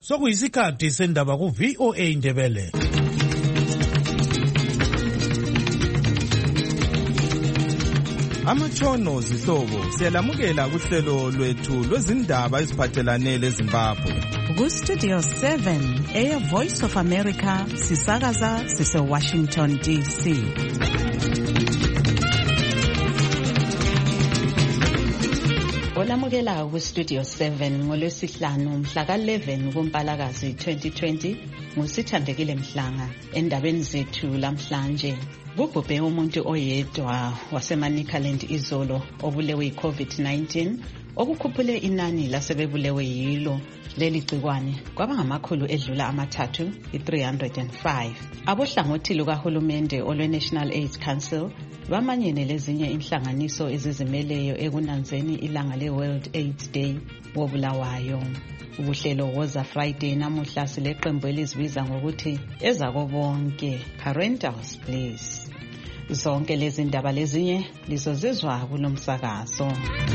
Sokuyisikhathi sendaba ku VOA Indebele. Amatshono zihlobo siyalamukela kuhlelo lwethu lwezindaba eziphathelane leZimbabwe. Ku Studio 7 Air Voice of America sisakaza sise Washington DC. Olamukela ku Studio 7 ngolwesihlanu mhla ka-11 kuMpalakazi 2020 ngusithandekile Mhlanga. Endabeni zethu lamhlanje kubhubhe umuntu oyedwa waseManicaland izolo obulewe yi-COVID-19 okukhuphule inani lasebebulewe yilo leli gciwane kwaba ngamakhulu edlula amathathu i-305. Abohlangothi lukahulumende olwe-National AIDS Council bamanyene lezinye inhlanganiso ezizimeleyo ekunanzeni ilanga le-World AIDS Day wobulawayo. Ubuhlelo woza Friday namuhla sileqembu elizibiza ngokuthi ezako bonke Parentals Bliss. Zonke lezi ndaba lezinye lizozizwa kulomsakazo.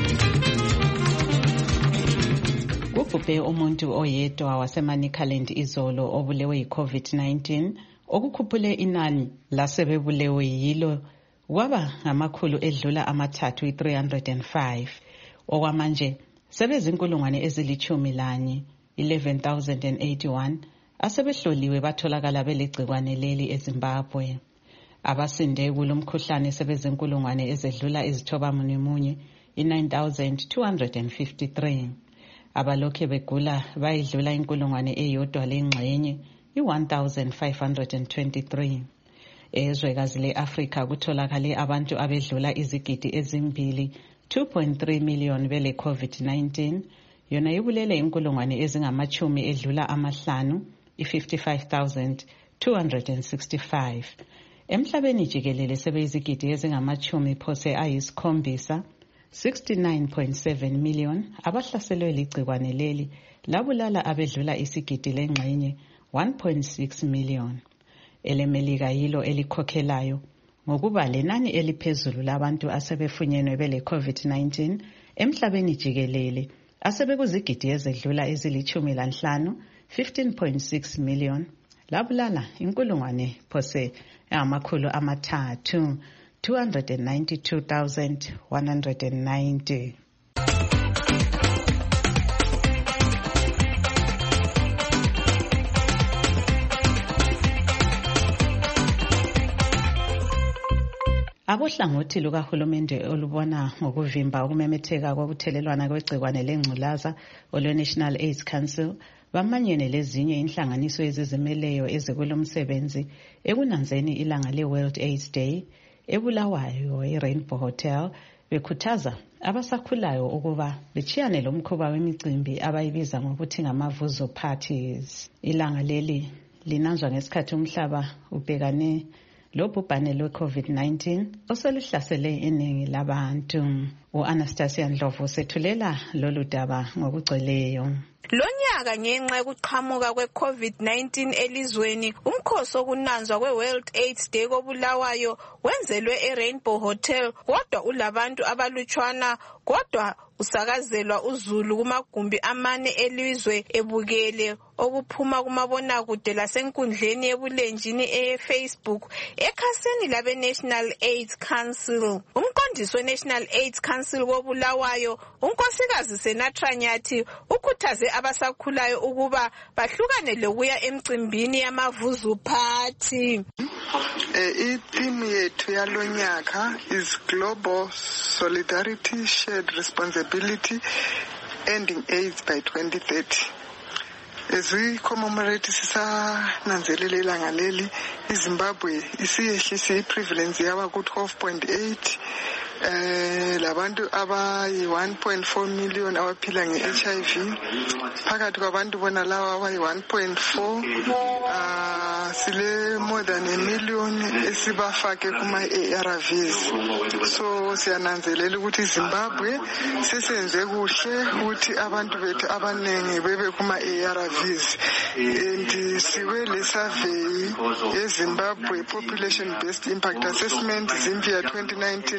Kubhubhe umuntu oyedwa waseManicaland izolo obulewe yi-COVID-19 okukhuphule inani lasebebulewe yilo kwaba ngamakhulu edlula amathathu i-305. Okwamanje sebezinkulungwane ezilithumi lanye 11,081 asebehloliwe batholakala belegcikwane leli eZimbabwe. Abasinde kulomkhuhlane sebezinkulungwane ezedlula izithobamunye i-9,253. Abalokhe begula bayidlula inkulungwane eyodwa lengxenye i-1,523. Ezwekazi le-Afrika kutholakale abantu abedlula izigidi ezimbili 2.3 million bele COVID-19, yona ibulele inkulungwane ezingamachumi edlula amahlanu i-55,265. Emhlabeni jikelele sebeyizigidi ezingamachumi phose ayisikhombisa 69.7 million abahlaselwe ligcikwane leli labulala abedlula isigidi lengxenye 1.6 million. EleMelika yilo elikhokhelayo ngokuba lenani eliphezulu labantu asebefunyenwe bele COVID-19 emhlabeni jikelele asebekuzigidi ezedlula ezili-15 15.6 million labulala inkulungwane phose amakhulu amathathu 292,190. Abohlangothi lukahulumende olubona ngokuvimba ukumemetheka kokuthelelwana kwegcikwane lengculaza olwe-National AIDS Council bamanyene lezinye inhlanganiso ezizimeleyo ezikulomsebenzi ekunanzeni ilanga le-World AIDS Day ebulawayo i-Rainbow Hotel bekhuthaza abasakhulayo ukuba bechiyane lomkhuba wemicimbi abayibiza ngokuthi ngamavuzo parties. Ilanga leli linanzwa ngesikhathi umhlaba ubhekane lobhubhane lwe-COVID-19 oseluhlasele iningi labantu. U-Anastasia Ndlovu sethulela lolu daba ngokugcweleyo. Lonyaka ngenxa yokuqhamuka kwe-COVID-19 elizweni, umkhosi wokunanzwa kwe-World AIDS Day kobulawayo wenzelwe e-Rainbow Hotel, kodwa ulabantu abalutshwana, kodwa usakazelwa uzulu kumagumbi amane elizwe ebukele okuphuma kumabonakude lasenkundleni ebulenjini e-Facebook ekhasini labe-National AIDS Council. Umqondisi we-National AIDS Council kobulawayo, unkosikazi Senatra Nyathi, ukhuthaze abasakhulayo ukuba bahlukane lokuya emcimbini yamavuzu party. Itheme yethu yalonyaka is Global Solidarity Shared Responsibility Ending AIDS by 2030. As we commemorate sisananzelela ilanga leli, iZimbabwe isiyehlise iprevalence yaba ku-12.8. Labantu abayi 1.4 million abaphila nge-HIV. Phakathi kwabantu bona lawa abayi 1.4 sile more than a million esibafake kuma-ARVs. So siyananzelela ukuthi iZimbabwe sesenze kuhle ukuthi abantu bethu abaningi bebe kuma-ARVs. And siwe le survey yeZimbabwe Population Based Impact Assessment Zimvia 2019-2020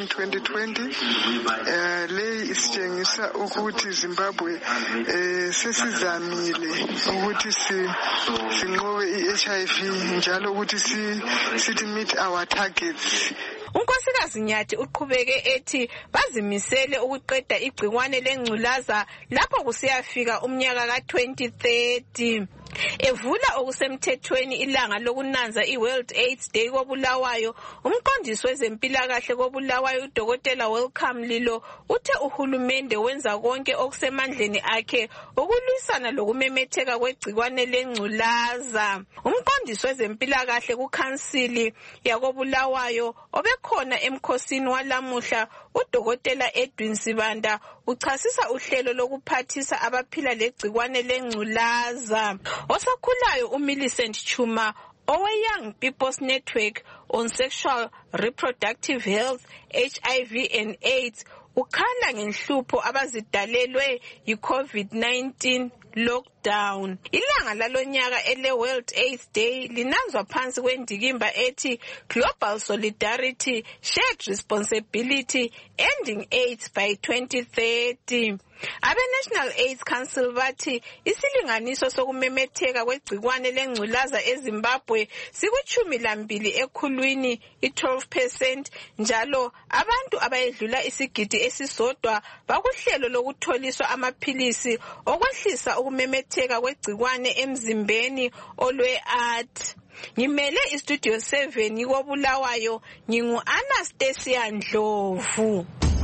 2020 le isitshengisa ukuthi Zimbabwe sesizamile ukuthi sinqobe iHIV njalo ukuthi sithi meet our targets. uNkosikazi Nyathi uqhubeke ethi bazimisele ukuqeda igcikwane lengculaza lapho kusiyafika umnyaka ka-2030. Evula okusemthethweni ilanga lokunanza iWorld AIDS Day koBulawayo, umqondisi wezempilakahle koBulawayo uDokotela Welcome Lilo uthe uhulumende wenza konke okusemandleni akhe ukulwisana lokumemetheka kwegcikwane lengculaza. Umqondisi wezempilakahle kuKhansili yakoBulawayo obekhona emkhosini walamuhla uDokotela Edwin Sibanda uchasisa uhlelo lokuphathisa abaphila legcikwane lengculaza. Osakhulayo uMillicent Chuma owe-Young People's Network on Sexual Reproductive Health, HIV and AIDS ukhala ngenhlupho abazidalelwe yi-COVID-19 lockdown. Ilanga lalonyaka ele-World AIDS Day linanzwa phansi kwendikimba ethi Global Solidarity, Shared Responsibility, Ending AIDS by 2030. Abe-National AIDS Council bathi isilinganiso sokumemetheka kwegcikwane lengculaza eZimbabwe siku-12 ekhulwini, i-12%, njalo abantu abayedlula isigidi esisodwa bakuhlelo lokutholiswa amaphilisi okwehlisa ukumemetheka kwegcikwane emzimbeni olwe-ART. Ngimele iStudio 7 koBulawayo, ngingu-Anastasia Ndlovu.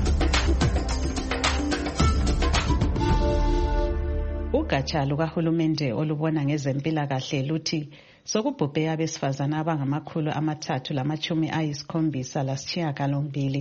Ugatsha lukahulumende olubona ngezempilakahle luthi sokubhubhe abesifazana abangama-378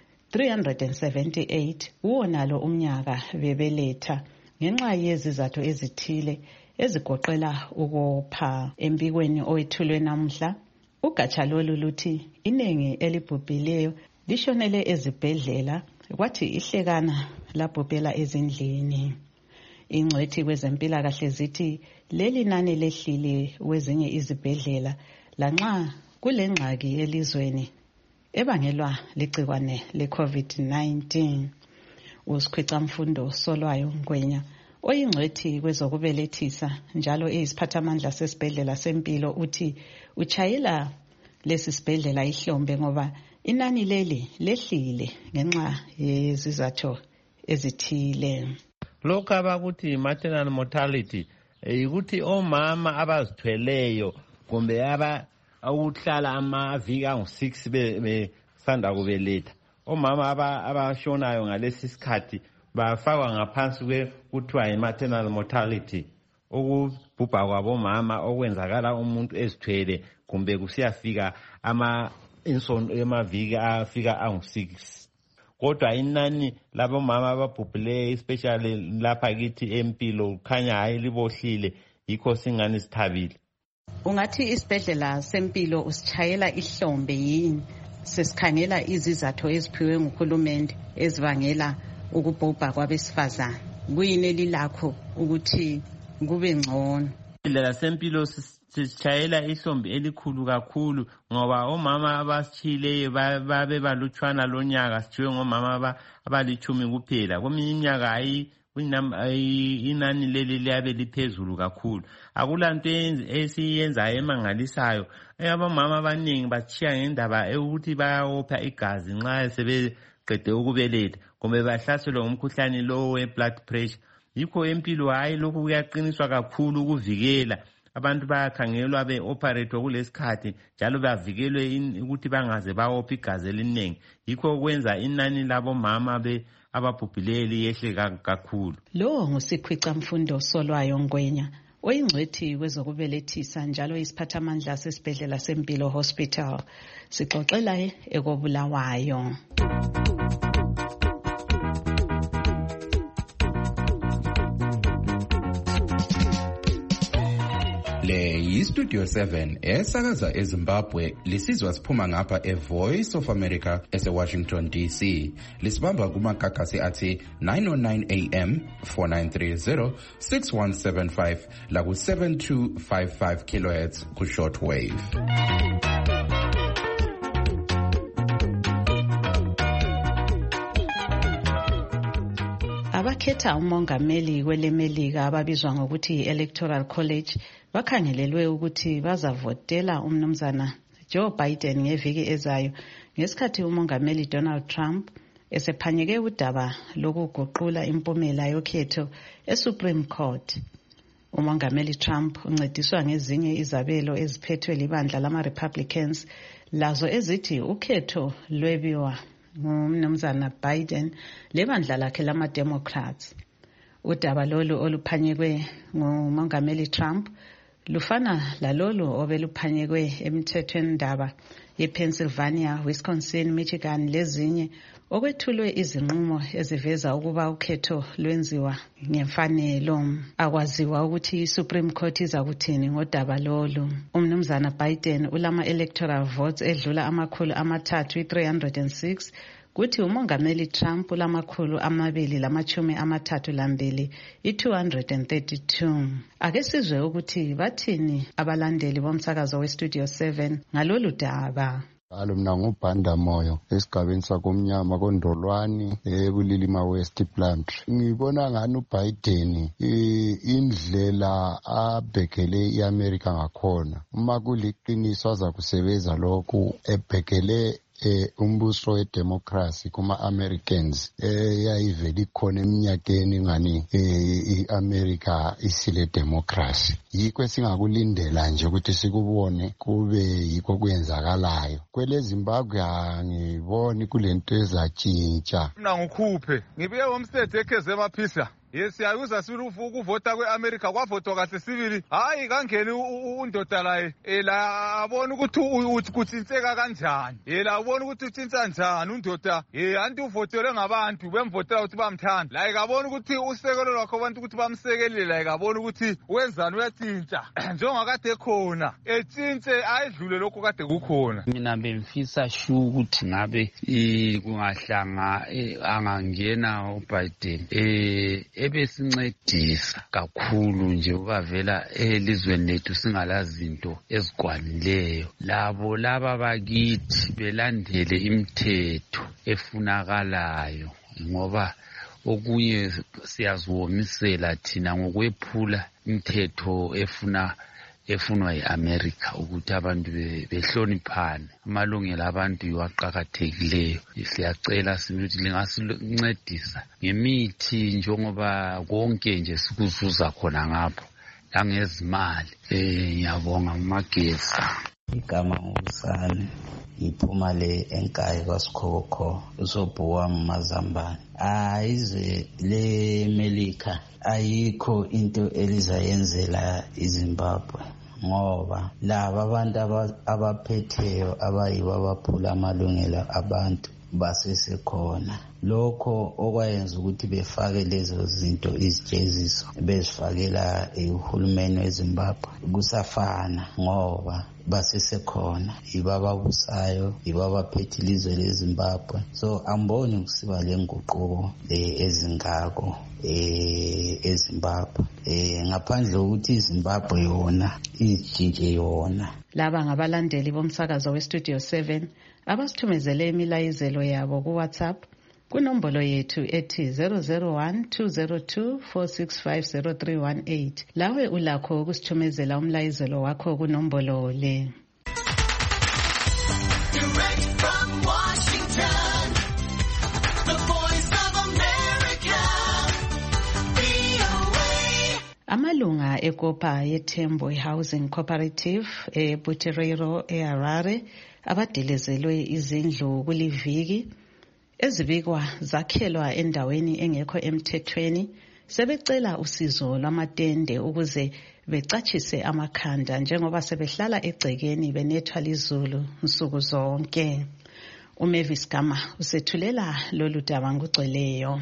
378 uwonalo umnyaka bebeletha ngenxa yezizathu ezithile ezigoqela ukopha. Embikweni owethulwe namuhla, ugatsha lolu luthi iningi elibhubhileyo lishonele ezibhedlela kwathi ihlekana labhubhela ezindlini. Ingcwethi kwezempilakahle zithi leli nani lehlile kwezinye izibhedlela lanxa kulengxaki elizweni ebangelwa ligcikwane le-COVID-19. uSikhwicamfundo Solwayo Ngwenya oyingcwethi kwezokubelethisa njalo eyisiphathamandla sesibhedlela sempilo uthi uchayela lesi sibhedlela ihlombe ngoba inani leli lehlile ngenxa yezizathu ezithile. Lokho abakuthi maternal mortality ukuthi omama abazithweleyo kumbe ukuhlala amaviki angu-6 besanda kubeletha, omama abashonayo ngalesi sikhathi bafakwa ngaphansi kuthiwa yi-maternal mortality, ukubhubha kwabomama okwenzakala umuntu ezithwele kumbe kusiyafika amaviki afika angu-6. Kodwa inani labomama ababhubhileyo especially lapha kithi empilo kukhanya hayi libohlile, yikho singani sithabile. Ungathi isibhedlela sempilo usichayela ihlombe yini sesikhangela izizathu eziphiwe nguhulumende ezibangela ukubhubha kwabesifazana? Kuyini elilakho ukuthi kube ngcono? Isibhedlela sempilo sisitshayela ihlombe elikhulu kakhulu ngoba omama abasitshileyo babe balutshwana lonyaka, sithiwe ngomama abalitshumi kuphela. Kweminye iminyaka inani leli liyabe liphezulu kakhulu. Akulanto esiyenzayo emangalisayo. Abomama abaningi batshiya ngendaba ukuthi bayawopha igazi nxa sebeqede ukubeletha kumbe bahlaselwe ngumkhuhlane lo we-blood pressure. Yikho empilo hayi lokhu kuyaqiniswa kakhulu ukuvikela. Abantu bayakhangelwa be-operate kulesikhathi njalo bavikelwe ukuthi bangaze bawopha igazi elinengi. Yikho kwenza inani labomama ababhubhileyo liyehle kakhulu. Lo nguSikhwicamfundo Solwayo Ngwenya oyingcwethi kwezokubelethisa njalo isiphathamandla sesibhedlela sempilo hospital. Sixoxela ekoBulawayo. Le yiStudio 7 esakaza eZimbabwe lisizwa siphuma ngapha eVoice of America eseWashington DC. Lisibamba kumagagasi athi 909 AM 4930 6175 la ku 7255 kHz ku shortwave. abakhetha umongameli kwelemelika ababizwa ngokuthi yi-Electoral College bakhangelelwe ukuthi bazavotela umnumzana Joe Biden ngeviki ezayo ngesikhathi umongameli Donald Trump esephanyeke udaba lokuguqula impumela yokhetho eSupreme Court. Umongameli Trump uncediswa ngezinye izabelo eziphethwe libandla lama-Republicans lazo ezithi ukhetho lwebiwa ngumnumzana Biden lebandla lakhe lama-Democrats. Udaba lolu oluphanyekwe ngumongameli Trump lufana lalolu obeluphanyekwe emthethweni ndaba yePennsylvania, Wisconsin, Michigan lezinye okwethulwe izinqumo eziveza ukuba ukhetho lwenziwa ngemfanelo. Akwaziwa ukuthi iSupreme Court izakuthini ngodaba lolu. Umnumzana Biden ulama-electoral votes edlula 306 kuthi umongameli Trump ulamakhulu 232 232. Ake sizwe ukuthi bathini abalandeli bomsakazo weStudio 7 ngalolu daba. Mina ngubhanda moyo esigabeni sakomnyama kondolwani eBulilima West Plumtree. Ngibona ngani uBiden indlela abhekele iAmerica ngakhona uma kuliqiniso azakusebenza lokhu ebhekele umbuso wedemocracy kuma-Americans yayivele ikhona eminyakeni ngani i-America isile democracy. Yikho singakulindela nje ukuthi sikubone kube yikho kwenzakalayo. Kwele Zimbabwe angiboni kulento ezatshintsha. Mina ngukhuphe ngibuye ngomstate ekheze emaphisa. Yes, siyayuza silufu ukuvota kweAmerica kwavotwa kahle sibili. Hayi kangeni undoda la abona ukuthi kutshintseka kanjani. La ubona ukuthi utshintsha kanjani undoda. Anti uvotele ngabantu bemvotela ukuthi bamthanda. Like abona ukuthi usekelo lwakho abantu ukuthi bamsekelele like abona ukuthi wenzani uyatshintsha. Njengakade khona. Etshintshe ayidlule lokho kade kukhona. Mina bemfisa ukuthi ngabe kungahlanga angangena uBiden. Ebesincedisa kakhulu nje ukavela elizweni lethu singalazinto ezikwanileyo. Laba bakithi belandele imithetho efunakalayo ngoba okunye siyaziwomisela thina ngokwephula imithetho efunwa yi-America ukuthi abantu behloniphane. Amalungelo abantu iwaqakathekileyo. Siyacela ukuthi lingasincedisa ngemithi njengoba konke nje sikuzuza khona ngapho langezimali. Ngiyabonga umagesi. Igama ngusani iphuma le enkayi kwaSikhokho usobhuwa Mazambane. Izwe leMelika ayikho into elizayenzela iZimbabwe ngoba laba abantu abaphetheyo abayibo abaphula amalungelo abantu basesekhona. Lokho okwayenza ukuthi befake lezo zinto izijeziso bezifakela uhulumeni weZimbabwe kusafana ngoba basesekhona ibababusayo ibabaphethe ilizwe leZimbabwe. So amboni ukusiba lenguquko ezingako eZimbabwe ngaphandle ukuthi iZimbabwe yona ijinje yona. Laba ngabalandeli bomsakazo weStudio 7 abasithumezele imilayezelo yabo kuWhatsApp kunombolo yethu ethi 001-202-465-0318. Lawe ulakho ukusithumezela umlayezelo wakho kunombolo le. Direct from Washington, the Voice of America, VOA. Amalunga ekopa yeTembo Housing Cooperative eButerero eHarare abadelezelwe izindlu kuliviki ezibikwa zakhelwa endaweni engekho emthethweni sebecela usizo lwamatende ukuze becatshise amakhanda njengoba sebehlala egcekeni benethwa lizulu nsuku zonke. uMavis Gama usethulela lolu daba ngugcweleyo.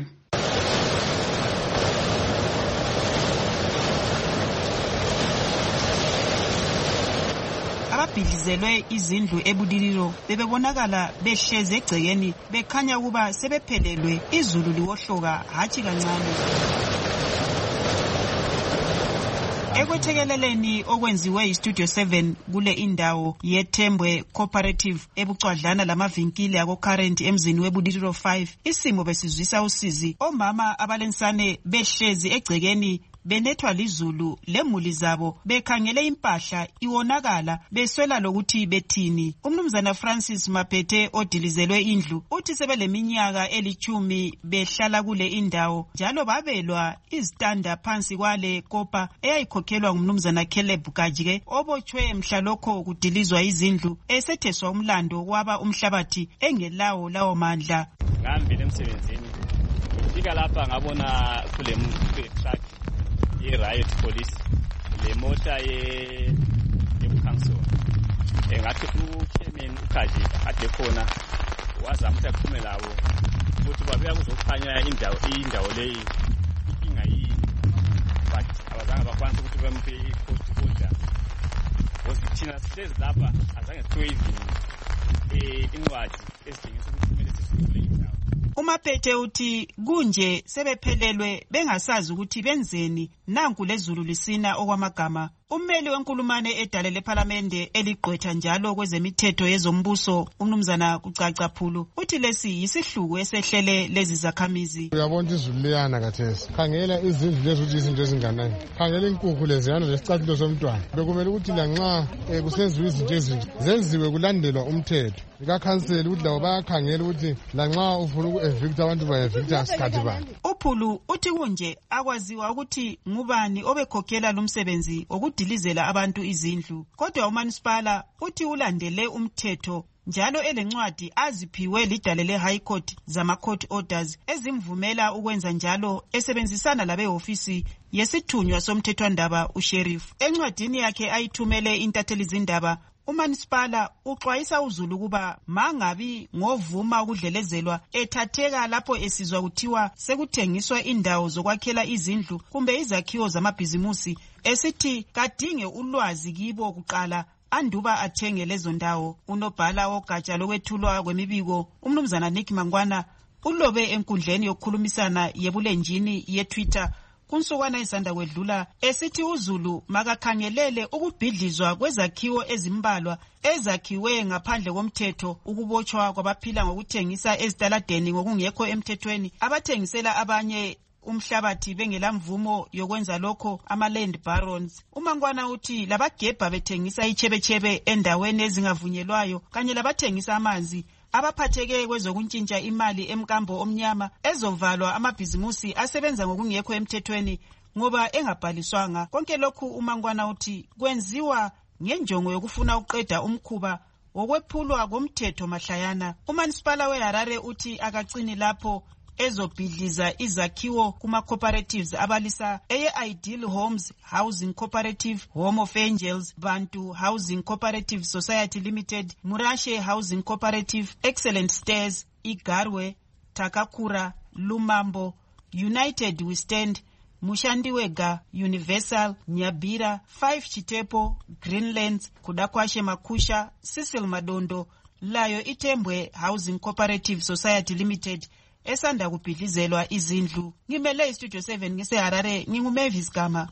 Ababhidlizelwe izindlu eBudiriro bebebonakala behleze egcekeni bekhanya ukuba sebephelelwe izulu liwohloka hathi kancane. Ekwethekeleleni okwenziwe iStudio 7 kule indawo yeThembwe Cooperative ebucwadlana lamavinkili ako-Current emzini weBudiriro 5, isimo besizwisa usizi. Omama abalensane behlezi egcekeni benethwa lizulu lemuli zabo bekhangele impahla iwonakala beswela lokuthi bethini. Umnumzana Francis Mapete odilizelwe indlu uthi sebeleminyaka 10 behlala kule indawo njalo babelwa izitanda phansi kwale kopa eyayikhokhelwa ngumnumzana Caleb Kajike obotshwe mhlalokho kudilizwa izindlu esetheswa umlando waba umhlabathi engelawo lawo mandla. Ngihambile emsebenzini ngifika lapha ngabona kule truck ye-riot police le mota ye-council ngathi uchairman uKhaji ade khona wazama ukuthi aphume lawo ukuthi babuya kuzokhanya indawo leyi inkinga yini, but abazange bakwanisa ukuthi bampe i-court order because thina sihlezi lapha azange sithiwe incwadi ezidingisa ukuthi kumele sisule indawo. Umapete uthi kunje sebephelelwe bengasazi ukuthi benzeni nanku lezulu lisina okwamagama. Ummeli wenkulumane edale lePhalamende eligqwetha njalo kwezemithetho yezombuso umnumzana Kucaca Phulu uthi lesi yisihluku esehlele lezi zakhamizi. Uyabona izulu liyana kathesi. Khangela izindlu lezi ukuthi izinto ezinganani. Khangela inkukhu leziyana lesicathulo somntwana. Bekumele ukuthi lanxa kusenziwe izinto ezinje zenziwe kulandelwa umthetho. Ikakhansela ukuthi lawo bayakhangela ukuthi lanxa ufuna uku-evicta abantu ba-evicta sikhathi bani. Uphulu uthi kunje akwaziwa ukuthi ngubani obekhokhela lo msebenzi okudilizela abantu izindlu, kodwa uManisipala uthi ulandele umthetho njalo elencwadi aziphiwe lidale le-High Court zama-court orders ezimvumela ukwenza njalo esebenzisana labehofisi yesithunywa somthethwandaba uSheriff. Encwadini yakhe ayithumele intatheli zindaba uManisipala uxwayisa uzulu kuba mangabi ngovuma ukudlelezelwa ethatheka lapho esizwa kuthiwa sekuthengiswa indawo zokwakhela izindlu kumbe izakhiwo zamabhizimusi, esithi kadinge ulwazi kibo kuqala anduba athenge lezo ndawo. Unobhala wogatsha lokwethulwa kwemibiko umnumzana Nick Mangwana ulobe enkundleni yokukhulumisana yebulenjini yeTwitter kunsukwana isanda kwedlula esithi uzulu makakhangelele ukubhidlizwa kwezakhiwo ezimbalwa ezakhiwe ngaphandle komthetho, ukubotshwa kwabaphila ngokuthengisa ezitaladeni ngokungekho emthethweni, abathengisela abanye umhlabathi bengela mvumo yokwenza lokho, ama-land barons. uMangwana uthi labagebha bethengisa ichebechebe endaweni ezingavunyelwayo kanye labathengisa amanzi abaphatheke kwezokuntshintsha imali emkambo omnyama ezovalwa amabhizimusi asebenza ngokungekho emthethweni ngoba engabhaliswanga. Konke lokhu uMangwana uthi kwenziwa ngenjongo yokufuna ukuqeda umkhuba wokwephulwa komthetho mahlayana. uManisipala weHarare uthi akacini lapho ezobhidliza izakhiwo kuma-cooperatives abalisa eye-Ideal Homes Housing Cooperative, Home of Angels, Bantu Housing Cooperative Society Limited, Murashe Housing Cooperative, Excellent Stairs, Igarwe, Takakura, Lumambo, United We Stand, Mushandiwega, Universal, Nyabira, 5 Chitepo, Greenlands, Kudakwashe Makusha, Cecil Madondo, layo iThembwe Housing Cooperative Society Limited esanda kubhidlizelwa izindlu. Ngimele iStudio 7 ngiseHarare, nginguMavis Gama.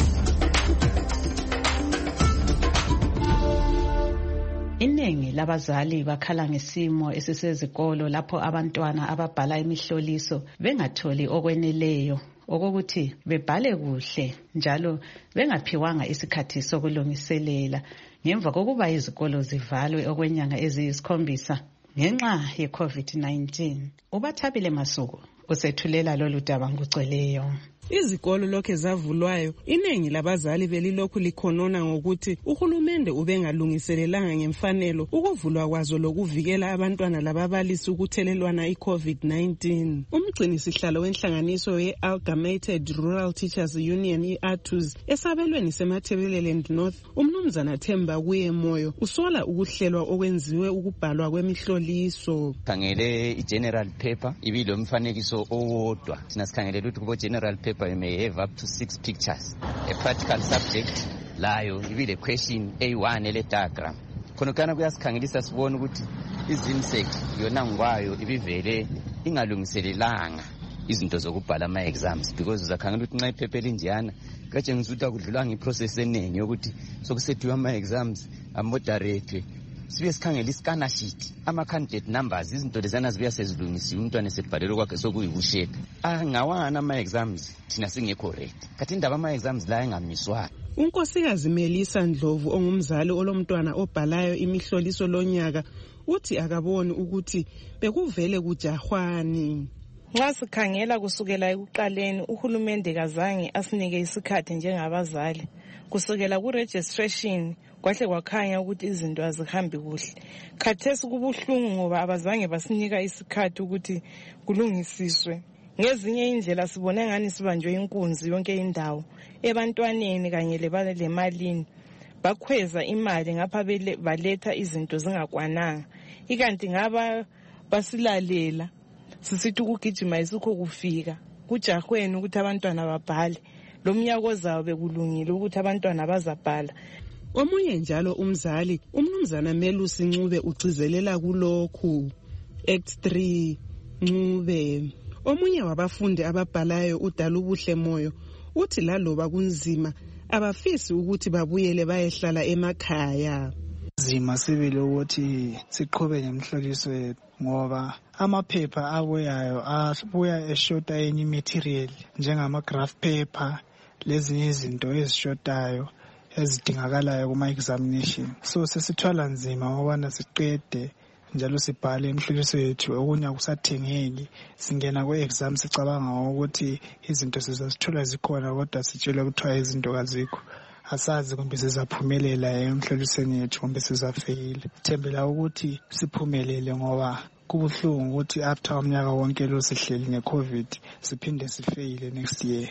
Iningi labazali bakhala ngesimo esisezikolo lapho abantwana ababhala imihloliso bengatholi okweneleyo okokuthi bebhale kuhle njalo bengaphiwanga isikhathi sokulungiselela ngemva kokuba izikolo zivalwe okwenyanga eziyisi7 ngenxa ye-COVID-19. Ubathabile Masuku usethulela lolu daba ngugcweleyo. Izikolo lokhe zavulwayo, iningi labazali belilokhu likhonona ngokuthi uhulumende ubengalungiselelanga ngemfanelo ukuvulwa kwazo lokuvikela abantwana lababalisi ukuthelelwana i-COVID-19. Umgcini sihlalo wenhlanganiso ye-Amalgamated Rural Teachers Union i-ATUS esabelweni seMatabeleland North, umnumzana Themba kuye Moyo usola ukuhlelwa okwenziwe ukubhalwa kwemihloliso. Khangele i-general paper ibilo mfanekiso owodwa. Thina sikhangelele ukuthi kubo general paper you may have up to 6 pictures. A practical subject layo ibile question A1 ele diagram. Khonokana kuyasikhangelisa sibone ukuthi izinsect yona ngwayo ibivele ingalungiselelanga izinto zokubhala ama-exams because uzakhangela ukuthi nxa iphepha elinjeyana kuyatshengisa ukuthi akudlulanga iprocess eningi yokuthi sokusethiwe ama-exams amoderate sibe sikhangela iscanner sheet ama-candidate numbers izinto lezana zibuya sezilungisiwe umntwana esebhalelwe kwakhe sokuyibusheka angawana ama-exams thina singekho ready kathi indaba ama-exams la engamiswayo. unkosikazi Melisa Ndlovu ongumzali olomntwana obhalayo imihloliso lonyaka uthi akaboni ukuthi bekuvele kujahwani. Nxa sikhangela kusukela ekuqaleni uhulumende kazange asinike isikhathi njengabazali kusukela ku-registration kwahle kwakhanya ukuthi izinto azihambi kuhle. Khathesi kubuhlungu ngoba abazange basinika isikhathi ukuthi kulungisiswe. Ngezinye indlela sibone ngani sibanjwe inkunzi yonke indawo ebantwaneni kanye lemalini. Bakhweza imali ngapha baletha izinto zingakwananga. Ikanti ngaba basilalela sisithi ukugijima isikho kufika kujahweni ukuthi abantwana babhale. Lo mnyaka ozayo bekulungile ukuthi abantwana bazabhala. Omunye njalo umzali umnumzana Melusi Ncube ucizelela kulokhu. Act 3 Ncube. Omunye wabafundi ababhalayo uDalubuhle Moyo uthi laloba kunzima abafisi ukuthi babuyele bayehlala emakhaya. Zima sibili ukuthi siqhube nemhloliso yethu ngoba amaphepha abuyayo abuya eshota enye material njengama-graph paper lezinye izinto ezishotayo ezidingakalayo kuma-examination. So sesithwala nzima ngobana siqede njalo sibhale imhloliso yethu okunye akusathengeki singena kwe-exam sicabanga ukuthi izinto sizazithola zikhona kodwa sitshele kuthiwa izinto kazikho. Asazi kumbe sizaphumelela emhlolisweni yethu kumbe sizafeyile. Thembela ukuthi siphumelele ngoba kubuhlungu ukuthi after umnyaka wonke lo sihleli nge-COVID siphinde sifeyile next year.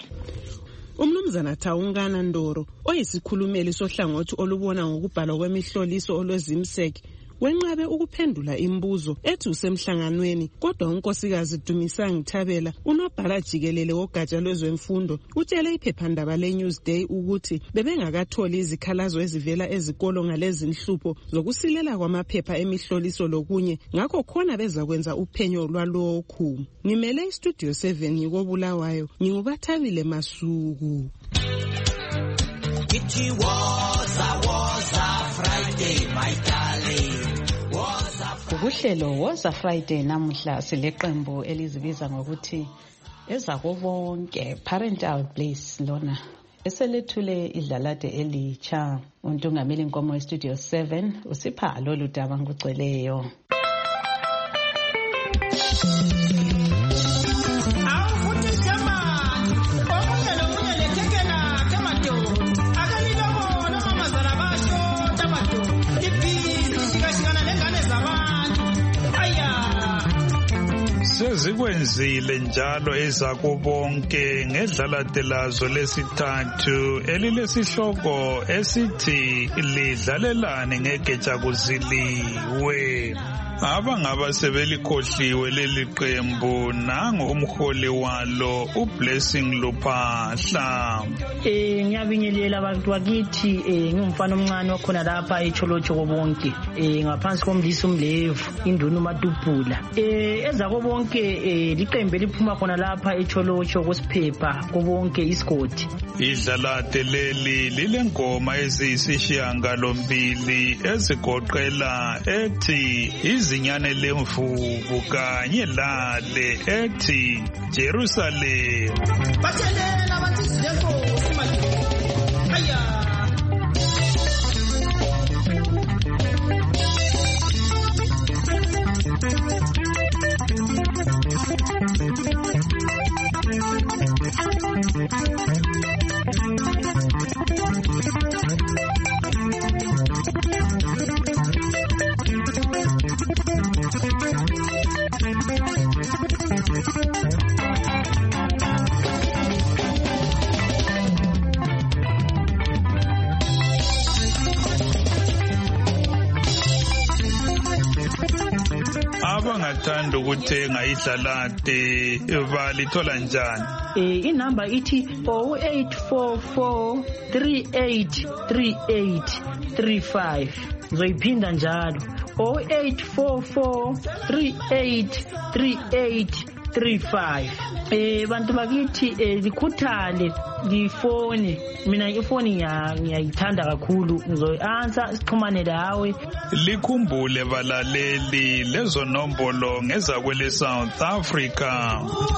Umnumzana Thawungana Ndoro oyisikhulumeli sohlangothi olubona ngokubhalwa kwemihloliso olwezimsek wenqabe ukuphendula imibuzo ethi usemhlanganweni kodwa unkosikazi Dumisani Thabela unobhala jikelele wogatsha lwezemfundo utshele iphephandaba leNewsday ukuthi bebengakatholi izikhalazo ezivela ezikolo ngalezi inhlupho zokusilela kwamaphepha emihloliso lokunye ngakho khona bezakwenza uphenyo lwalokhu. Ngimele istudio 7 ngikobulawayo ngingubathabile Masuku. It was a Friday, my darling. Kuhlelo was a Friday namuhla sileqembu elizibiza ngokuthi ezakobonke parental bliss lona eselethule idlalade elitsha. Untungameli Nkomo Studio 7 usipha lolu daba ngiceleyo. Sezikwenzile njalo ezakubonke ngedlalade lazo lesithathu elilesihloko esithi lidlalelane ngegeja kuziliwe. Abangaba sebelikhohliwe leli qembu nangu umholi walo uBlessing Luphahla. Ngiyabingelela abantu bakithi ngumfana omncane okhona lapha eCholocho kobonke ngaphansi komlisi uMlevu induna uMatupula. Ezakobonke liqembu eliphuma khona lapha eCholocho kosiphepha kobonke isigodi. Idlalade leli lilengoma eziyisishiyangalombili ezigoqela ethi izinyane lemvubu kanye lale ethi Jerusalem. Bathelela bathi Nkosi manje. Aya. Abangathanda ukuthenga idlalade balithola njani? Inamba ithi 0844383835 ngizoyiphinda njalo 0844383835 0891104535. Bantu bakithi likhuthale lifone. Mina ifoni ngiyayithanda kakhulu, ngizoyi-answer sixhumane lawe. Likhumbule balaleli lezo nombolo ngezakwele South Africa.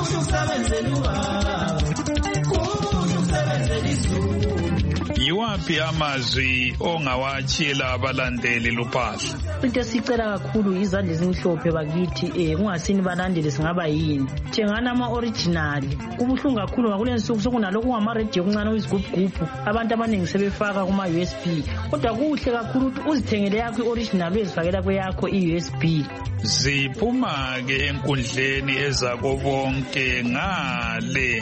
Yiwaphi amazwi ongawatshela abalandeli luphahla? Into esicela kakhulu izandla ezimhlophe bakithi kungasini balandeli singaba yini njengana ama-original. Kubuhlungu kakhulu ngakulensuku sokunalokhu kungama-radio kuncane kuyizigubhugubhu abantu abaningi sebefaka kuma-USB, kodwa kuhle kakhulu ukuthi uzithengele yakho i-original uyezifakela kweyakho i-USB. Ziphuma-ke enkundleni ezako bonke ngale.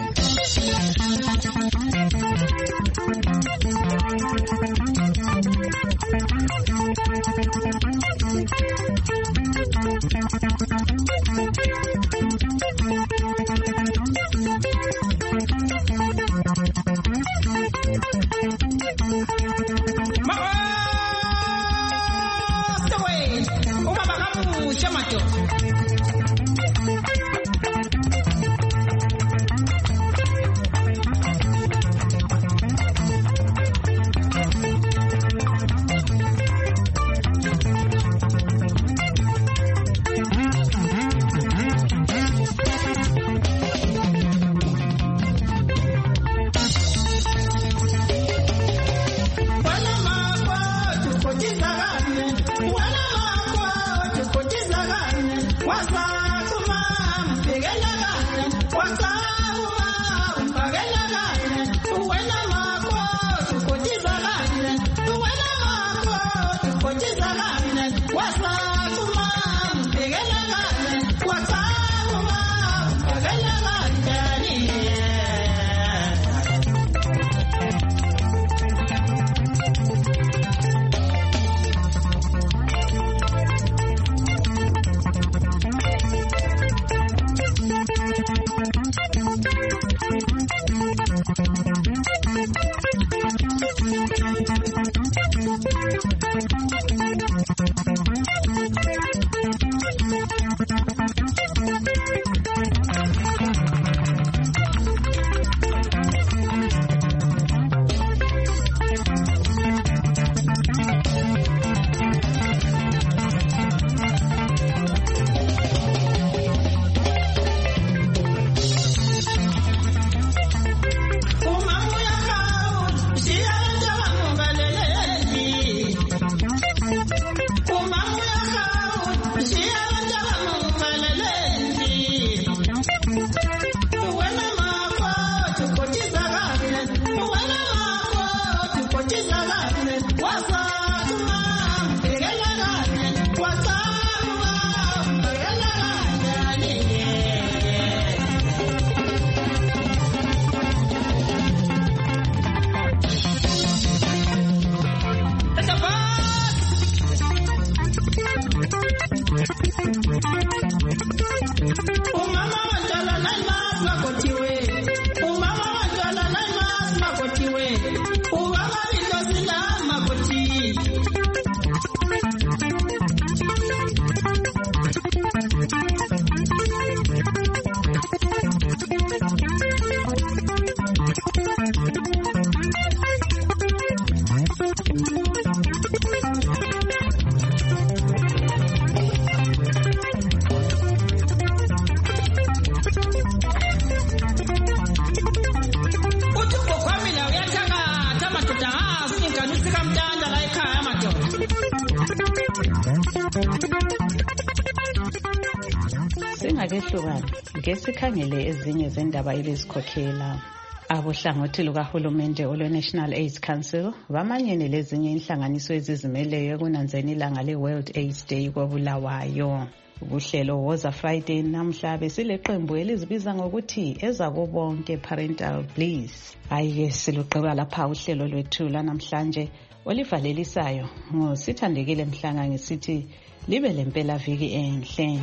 Singakehlukana ngesikhangele ezinye zendaba ebezikhokhela. Abohlangothi lukahulumende olwe-National AIDS Council bamanyene lezinye inhlanganiso ezizimeleyo ekunanzeni ilanga le-World AIDS Day koBulawayo. Ubuhlelo Woza Friday namhla besileqembu elizibiza ngokuthi ezako bonke Parental Bliss. Ayike siluqeba lapha uhlelo lwethu lanamhlanje olivalelisayo ngoSithandekile Mhlanga ngisithi libe lempela viki enhle.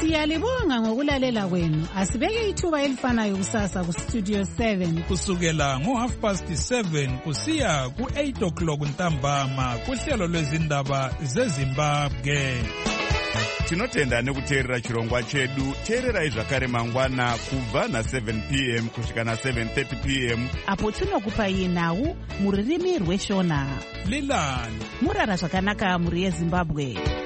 Siyalibonga ngokulalela kwenu. Asibeke ithuba elifanayo kusasa ku Studio 7 kusukela ngo7:30 kusiya ku8 ntambama kuhlelo lwezindaba zeZimbabwe. Tinotenda nekuteerera chirongwa chedu. Teererai zvakare mangwana kubva na7 p.m. kusvika na7:30 p.m. apo tinokupai nhau muririmi rweshona. Lilani murara zvakanaka muri yeZimbabwe.